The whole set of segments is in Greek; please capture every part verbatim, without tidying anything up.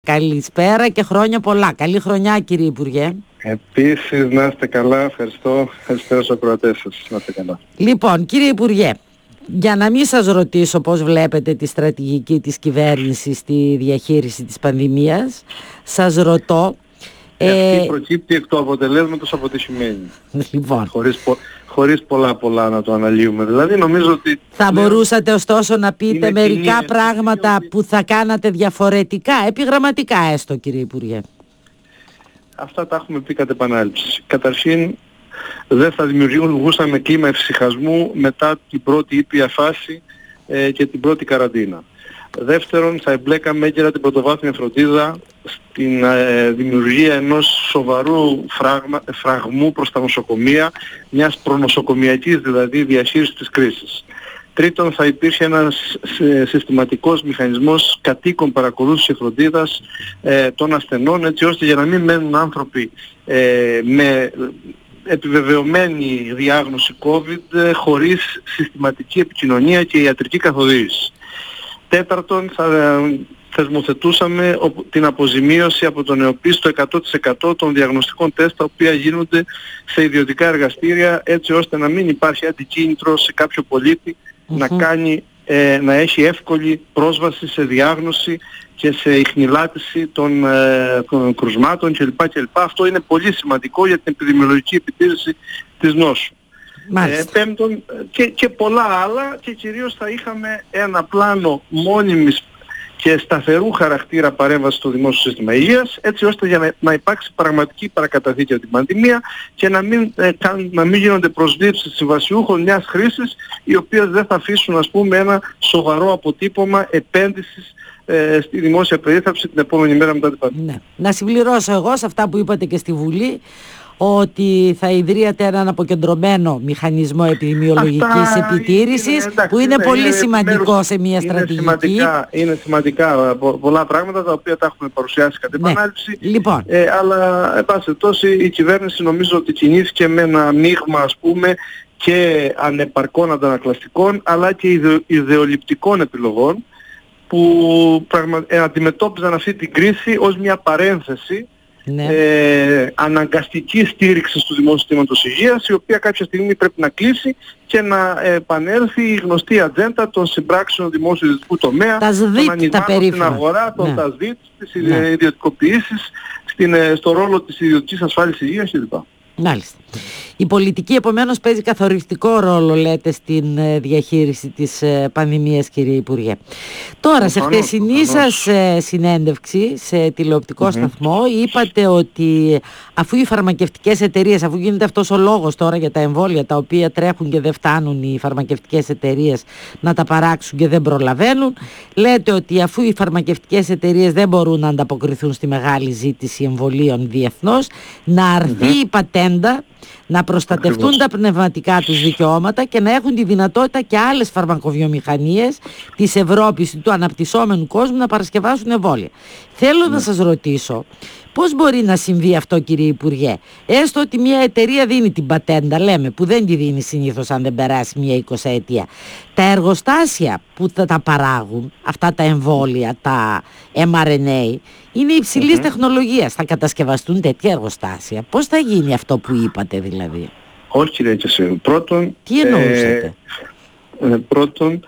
Καλησπέρα και χρόνια πολλά. Καλή χρονιά, κύριε Υπουργέ. Επίσης, να είστε καλά. Ευχαριστώ. Ευχαριστώ στους ακροατές σας. Να είστε καλά. Λοιπόν, κύριε Υπουργέ, για να μην σας ρωτήσω πώς βλέπετε τη στρατηγική της κυβέρνησης στη διαχείριση της πανδημίας, σας ρωτώ... Ε, αυτή προκύπτει εκ του αποτελέσματος αποτυχημένη. Λοιπόν. Χωρίς, πο, χωρίς πολλά πολλά να το αναλύουμε. Δηλαδή νομίζω ότι... Θα μπορούσατε ωστόσο να πείτε μερικά κοινή, πράγματα ότι... που θα κάνατε διαφορετικά, επιγραμματικά έστω, κύριε Υπουργέ. Αυτά τα έχουμε πει κατ' επανάληψη. Καταρχήν δεν θα δημιουργούσαμε κλίμα εφησυχασμού μετά την πρώτη ήπια φάση ε, και την πρώτη καραντίνα. Δεύτερον, θα εμπλέκαμε έγκαιρα την πρωτοβάθμια φροντίδα στην ε, δημιουργία ενός σοβαρού φράγμα, φραγμού προς τα νοσοκομεία, μιας προνοσοκομιακής δηλαδή διαχείρισης της κρίσης. Τρίτον, θα υπήρχε ένας συστηματικός μηχανισμός κατοίκων παρακολούθησης και φροντίδας ε, των ασθενών, έτσι ώστε για να μην μένουν άνθρωποι ε, με επιβεβαιωμένη διάγνωση COVID ε, χωρίς συστηματική επικοινωνία και ιατρική καθοδήγηση. Τέταρτον, θα θεσμοθετούσαμε την αποζημίωση από τον ΕΟΠΗ στο εκατό τοις εκατό των διαγνωστικών τεστ τα οποία γίνονται σε ιδιωτικά εργαστήρια, έτσι ώστε να μην υπάρχει αντικίνητρο σε κάποιο πολίτη mm-hmm. να, κάνει, ε, να έχει εύκολη πρόσβαση σε διάγνωση και σε ιχνηλάτηση των, ε, των κρουσμάτων κλπ. κλπ. Αυτό είναι πολύ σημαντικό για την επιδημιολογική επιτήρηση της νόσου. Ε, πέμπτον και, και πολλά άλλα, και κυρίως θα είχαμε ένα πλάνο μόνιμης και σταθερού χαρακτήρα παρέμβαση στο δημόσιο σύστημα υγείας, έτσι ώστε για να, να υπάρξει πραγματική παρακαταθήκη από την πανδημία και να μην, ε, να μην γίνονται προσλήψεις συμβασιούχων μιας χρήσης, οι οποίες δεν θα αφήσουν, ας πούμε, ένα σοβαρό αποτύπωμα επένδυσης ε, στη δημόσια περίθαλψη την επόμενη μέρα μετά την πανδημία. Ναι. Να συμπληρώσω εγώ σε αυτά που είπατε και στη Βουλή, ότι θα ιδρύατε έναν αποκεντρωμένο μηχανισμό επιδημιολογικής Αυτά επιτήρησης είναι, εντάξει, που είναι, είναι πολύ είναι, σημαντικό μέρος, σε μια είναι στρατηγική. Σημαντικά, είναι σημαντικά πο, πολλά πράγματα τα οποία τα έχουμε παρουσιάσει κατά επανάληψη. Ναι. Λοιπόν. Ε, αλλά εν πάση περιπτώσει η κυβέρνηση νομίζω ότι κινήθηκε με ένα μείγμα, ας πούμε, και ανεπαρκών αντανακλαστικών αλλά και ιδεο, ιδεολειπτικών επιλογών που πραγμα, ε, αντιμετώπιζαν αυτή την κρίση ως μια παρένθεση. Ναι. Ε, αναγκαστική στήριξη του δημόσιου συστήματος υγείας, η οποία κάποια στιγμή πρέπει να κλείσει και να επανέλθει η γνωστή ατζέντα των συμπράξεων δημόσιου ιδιωτικού τομέα, των ανοιγμάτων στην αγορά, των ναι. τασδίτ, της ναι. ιδιωτικοποίησης, στην, στο ρόλο της ιδιωτικής ασφάλισης υγείας κλπ. Μάλιστα. Η πολιτική επομένως παίζει καθοριστικό ρόλο, λέτε, στην διαχείριση της πανδημίας, κύριε Υπουργέ. Τώρα, σε χθεσινή σας συνέντευξη σε τηλεοπτικό mm-hmm. σταθμό είπατε ότι αφού οι φαρμακευτικές εταιρείες, αφού γίνεται αυτός ο λόγος τώρα για τα εμβόλια τα οποία τρέχουν και δεν φτάνουν οι φαρμακευτικές εταιρείες να τα παράξουν και δεν προλαβαίνουν, λέτε ότι αφού οι φαρμακευτικές εταιρείες δεν μπορούν να ανταποκριθούν στη μεγάλη ζήτηση εμβολίων διεθνώς, να αρθεί mm-hmm. η πατέντα, να προστατευτούν Ακριβώς. τα πνευματικά τους δικαιώματα και να έχουν τη δυνατότητα και άλλες φαρμακοβιομηχανίες της Ευρώπης, του αναπτυσσόμενου κόσμου, να παρασκευάσουν εμβόλια. Θέλω ναι. να σας ρωτήσω, πώς μπορεί να συμβεί αυτό, κύριε Υπουργέ? Έστω ότι μια εταιρεία δίνει την πατέντα, λέμε, που δεν τη δίνει συνήθως αν δεν περάσει μια εικοσαετία. Τα εργοστάσια που θα τα παράγουν, αυτά τα εμβόλια, τα εμ αρ εν έι, είναι υψηλής mm-hmm. τεχνολογίας. Θα κατασκευαστούν τέτοια εργοστάσια? Πώς θα γίνει αυτό που είπατε δηλαδή? Όχι, κύριε Κεσίου. Πρώτον, τι εννοούσατε? Ε, ε, πρώτον,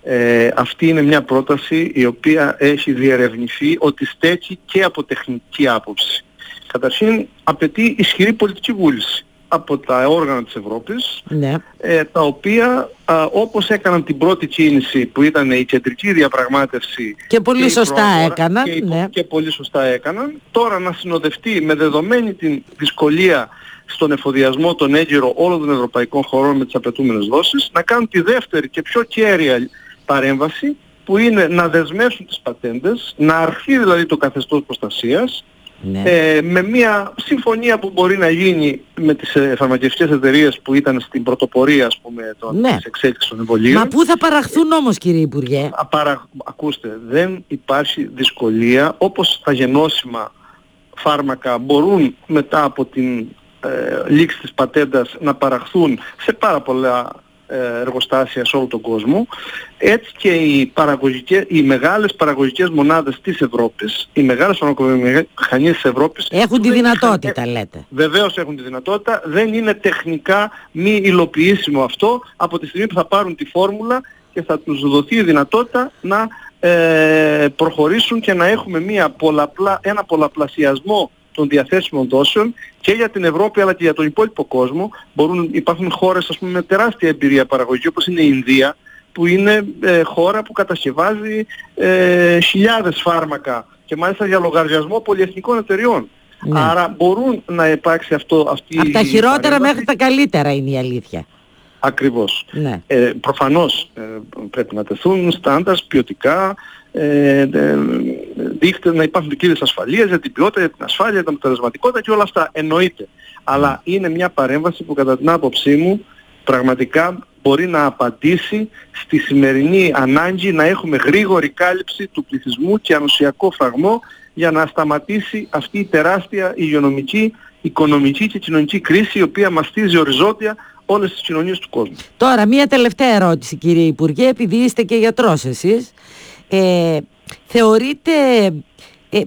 Ε, αυτή είναι μια πρόταση η οποία έχει διερευνηθεί ότι στέκει και από τεχνική άποψη. Καταρχήν απαιτεί ισχυρή πολιτική βούληση από τα όργανα της Ευρώπης, ναι. ε, τα οποία α, όπως έκαναν την πρώτη κίνηση που ήταν η κεντρική διαπραγμάτευση και πολύ και σωστά προαγορά, έκαναν και, ναι. και πολύ σωστά έκαναν, τώρα να συνοδευτεί με δεδομένη την δυσκολία στον εφοδιασμό των έγκυρο όλων των ευρωπαϊκών χωρών με τις απαιτούμενες δόσεις, να κάνουν τη δεύτερη και πιο κέρια παρέμβαση, που είναι να δεσμεύσουν τις πατέντες, να αρθεί δηλαδή το καθεστώς προστασίας, ναι. ε, με μια συμφωνία που μπορεί να γίνει με τις ε, φαρμακευτικές εταιρείες που ήταν στην πρωτοπορία, ας πούμε, των, ναι. της εξέλιξης των εμβολίων. Μα πού θα παραχθούν όμως, κύριε Υπουργέ? Α, παρα, ακούστε, δεν υπάρχει δυσκολία, όπως τα γενώσιμα φάρμακα μπορούν μετά από την ε, λήξη της πατέντας να παραχθούν σε πάρα πολλά εργοστάσια σε όλο τον κόσμο, έτσι και οι, παραγωγικές, οι μεγάλες παραγωγικές μονάδες της Ευρώπης, οι μεγάλες φαρμακοβιομηχανίες της Ευρώπης έχουν τη δυνατότητα, είχαν, λέτε. Βεβαίως έχουν τη δυνατότητα, δεν είναι τεχνικά μη υλοποιήσιμο αυτό από τη στιγμή που θα πάρουν τη φόρμουλα και θα τους δοθεί η δυνατότητα να ε, προχωρήσουν και να έχουμε μια πολλαπλά, ένα πολλαπλασιασμό των διαθέσιμων δόσεων και για την Ευρώπη αλλά και για τον υπόλοιπο κόσμο. Μπορούν, υπάρχουν χώρες, ας πούμε, με τεράστια εμπειρία παραγωγή, όπως είναι η Ινδία, που είναι ε, χώρα που κατασκευάζει ε, χιλιάδες φάρμακα και μάλιστα για λογαριασμό πολυεθνικών εταιριών. Ναι. Άρα μπορούν να υπάρξει αυτό, αυτή από τα χειρότερα παρέμβαση μέχρι τα καλύτερα είναι η αλήθεια. Ακριβώς. Ναι. Ε, προφανώς ε, πρέπει να τεθούν στάνταρς ποιοτικά, ε, ε, δείχτε να υπάρχουν δικλείδες ασφαλείας για την ποιότητα, για την ασφάλεια, για την αποτελεσματικότητα και όλα αυτά. Εννοείται. Αλλά είναι μια παρέμβαση που κατά την άποψή μου πραγματικά μπορεί να απαντήσει στη σημερινή ανάγκη να έχουμε γρήγορη κάλυψη του πληθυσμού και ανοσιακό φραγμό για να σταματήσει αυτή η τεράστια υγειονομική, οικονομική και κοινωνική κρίση η οποία μαστίζει οριζόντια όλες τις κοινωνίες του κόσμου. Τώρα, μία τελευταία ερώτηση, κύριε Υπουργέ, επειδή είστε και γιατρός εσείς. Ε, θεωρείτε ε,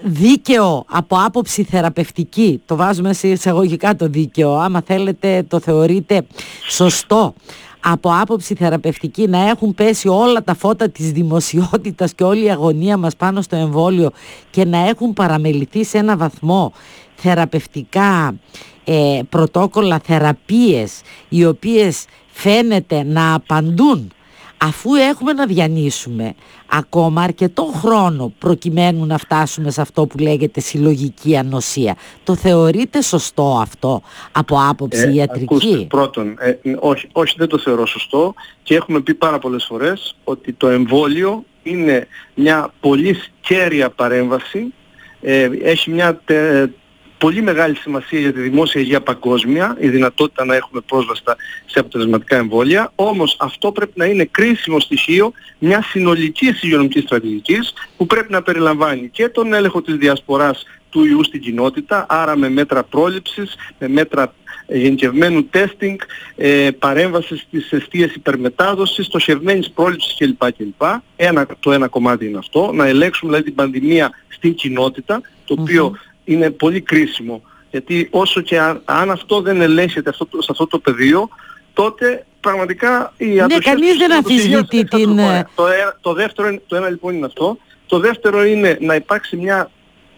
δίκαιο από άποψη θεραπευτική, το βάζουμε σε εισαγωγικά το δίκαιο, άμα θέλετε το θεωρείτε σωστό, από άποψη θεραπευτική να έχουν πέσει όλα τα φώτα της δημοσιότητας και όλη η αγωνία μας πάνω στο εμβόλιο και να έχουν παραμεληθεί σε ένα βαθμό θεραπευτικά ε, πρωτόκολλα, θεραπείες οι οποίες φαίνεται να απαντούν, αφού έχουμε να διανύσουμε ακόμα αρκετό χρόνο προκειμένου να φτάσουμε σε αυτό που λέγεται συλλογική ανοσία. Το θεωρείτε σωστό αυτό από άποψη ε, ιατρική? Ακούστε, πρώτον, ε, όχι, όχι, δεν το θεωρώ σωστό και έχουμε πει πάρα πολλές φορές ότι το εμβόλιο είναι μια πολύ κέρια παρέμβαση, ε, έχει μια τε, πολύ μεγάλη σημασία για τη δημόσια υγεία παγκόσμια, η δυνατότητα να έχουμε πρόσβαση σε αποτελεσματικά εμβόλια, όμως αυτό πρέπει να είναι κρίσιμο στοιχείο μιας συνολικής υγειονομικής στρατηγικής που πρέπει να περιλαμβάνει και τον έλεγχο της διασποράς του ιού στην κοινότητα, άρα με μέτρα πρόληψης, με μέτρα γενικευμένου τέστινγκ, ε, παρέμβαση στις αιστείες υπερμετάδοσης, στοχευμένης πρόληψης κλπ. κλπ. Ένα, το ένα κομμάτι είναι αυτό, να ελέγξουμε δηλαδή την πανδημία στην κοινότητα, το οποίο mm-hmm. είναι πολύ κρίσιμο, γιατί όσο και αν, αν αυτό δεν ελέγχεται αυτό, σε αυτό το πεδίο, τότε πραγματικά η ναι, κανείς δεν αμφισβητεί την... Το, το δεύτερο, το ένα λοιπόν είναι αυτό. Το δεύτερο είναι να υπάρξει μια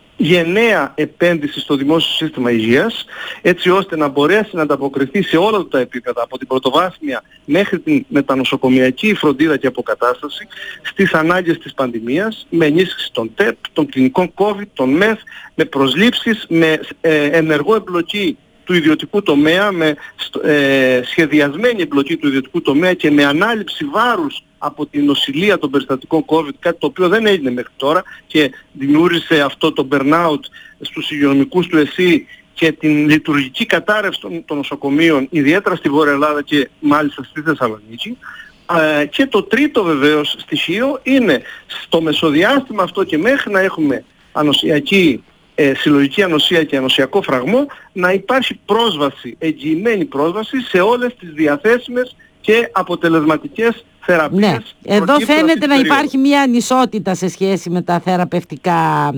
γενναία επένδυση στο δημόσιο σύστημα υγείας, έτσι ώστε να μπορέσει να ανταποκριθεί σε όλα τα επίπεδα, από την πρωτοβάθμια μέχρι την μετανοσοκομιακή φροντίδα και αποκατάσταση, στις ανάγκες της πανδημίας, με ενίσχυση των ΤΕΠ, των κλινικών COVID, των ΜΕΘ, με προσλήψεις, με ε, ενεργό εμπλοκή του ιδιωτικού τομέα, με ε, σχεδιασμένη εμπλοκή του ιδιωτικού τομέα και με ανάληψη βάρους από την νοσηλεία των περιστατικών COVID, κάτι το οποίο δεν έγινε μέχρι τώρα και δημιούργησε αυτό το burnout στους υγειονομικούς του ΕΣΥ και την λειτουργική κατάρρευση των, των νοσοκομείων, ιδιαίτερα στη Βόρεια Ελλάδα και μάλιστα στη Θεσσαλονίκη. Ε, και το τρίτο βεβαίως στοιχείο είναι στο μεσοδιάστημα αυτό και μέχρι να έχουμε ανοσιακή Ε, συλλογική ανοσία και ανοσιακό φραγμό, να υπάρχει πρόσβαση, εγγυημένη πρόσβαση σε όλες τις διαθέσιμες και αποτελεσματικές θεραπείες. Ναι. Εδώ φαίνεται να υπάρχει μια ανισότητα σε σχέση με τα θεραπευτικά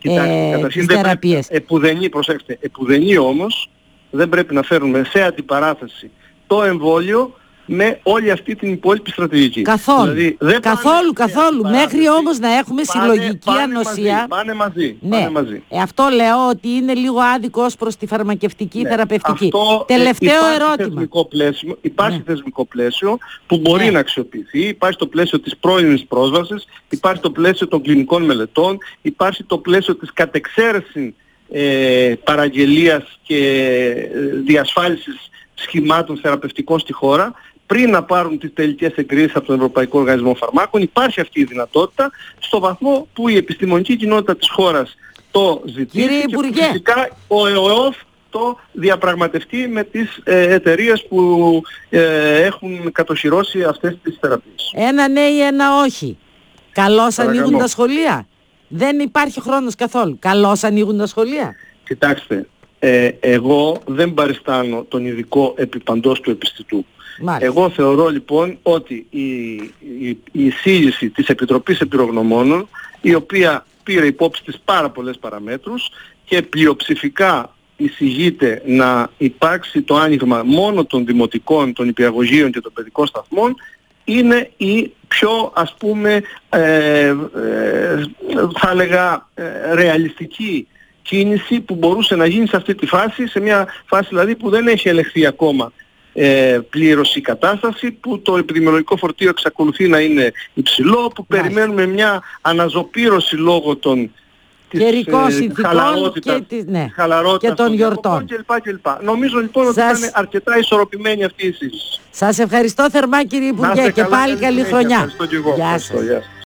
ε, τις θεραπείες. Επουδενή, προσέξτε, επουδενή όμως δεν πρέπει να φέρουμε σε αντιπαράθεση το εμβόλιο με όλη αυτή την υπόλοιπη στρατηγική. Καθόλου, δηλαδή, δεν καθόλου, καθόλου. Μέχρι όμως να έχουμε πάνε, συλλογική πάνε ανοσία. Μαζί, πάνε μαζί. Ναι. Πάνε μαζί. Ε, αυτό λέω ότι είναι λίγο άδικο ως προς τη φαρμακευτική ναι. θεραπευτική. Αυτό, Τελευταίο υπάρχει ερώτημα. Θεσμικό πλαίσιο, υπάρχει ναι. θεσμικό πλαίσιο που μπορεί ναι. να αξιοποιηθεί. Υπάρχει το πλαίσιο της πρώιμης πρόσβασης, υπάρχει το πλαίσιο των κλινικών μελετών, υπάρχει το πλαίσιο της κατεξαίρεσης ε, παραγγελίας και διασφάλισης σχημάτων θεραπευτικών στη χώρα, πριν να πάρουν τις τελικές εγκρίσεις από τον Ευρωπαϊκό Οργανισμό Φαρμάκων. Υπάρχει αυτή η δυνατότητα στο βαθμό που η επιστημονική κοινότητα της χώρας το ζητήσει. Κύριε και Υπουργέ, φυσικά ο ΕΟΕΟΦ το διαπραγματευτεί με τις ε, εταιρείες που ε, έχουν κατοχυρώσει αυτές τις θεραπείες. Ένα ναι ή ένα όχι. Καλώς ανοίγουν τα σχολεία? Δεν υπάρχει χρόνος καθόλου. Καλώς ανοίγουν τα σχολεία? Κοιτάξτε, ε, εγώ δεν παριστάνω τον ειδικό επί παντός του επιστητού. Μάλιστα. Εγώ θεωρώ λοιπόν ότι η, η, η εισήγηση της Επιτροπής Εμπειρογνωμόνων, η οποία πήρε υπόψη της πάρα πολλές παραμέτρους και πλειοψηφικά εισηγείται να υπάρξει το άνοιγμα μόνο των δημοτικών, των υπηαγωγείων και των παιδικών σταθμών, είναι η πιο, ας πούμε, ε, ε, θα έλεγα ε, ρεαλιστική κίνηση που μπορούσε να γίνει σε αυτή τη φάση, σε μια φάση δηλαδή που δεν έχει ελεγχθεί ακόμα ε, πλήρως η κατάσταση, που το επιδημιολογικό φορτίο εξακολουθεί να είναι υψηλό, που Μάλιστα. περιμένουμε μια αναζωπήρωση λόγω των καιρικών ε, συνθηκών και, της, ναι, και των γιορτών κλπ. κλπ. Νομίζω λοιπόν Σας... ότι ήταν αρκετά ισορροπημένη αυτή η συζήτηση. Σας ευχαριστώ θερμά κύριε Υπουργέ και πάλι καλή χρονιά. Ευχαριστώ και εγώ. Γεια σας.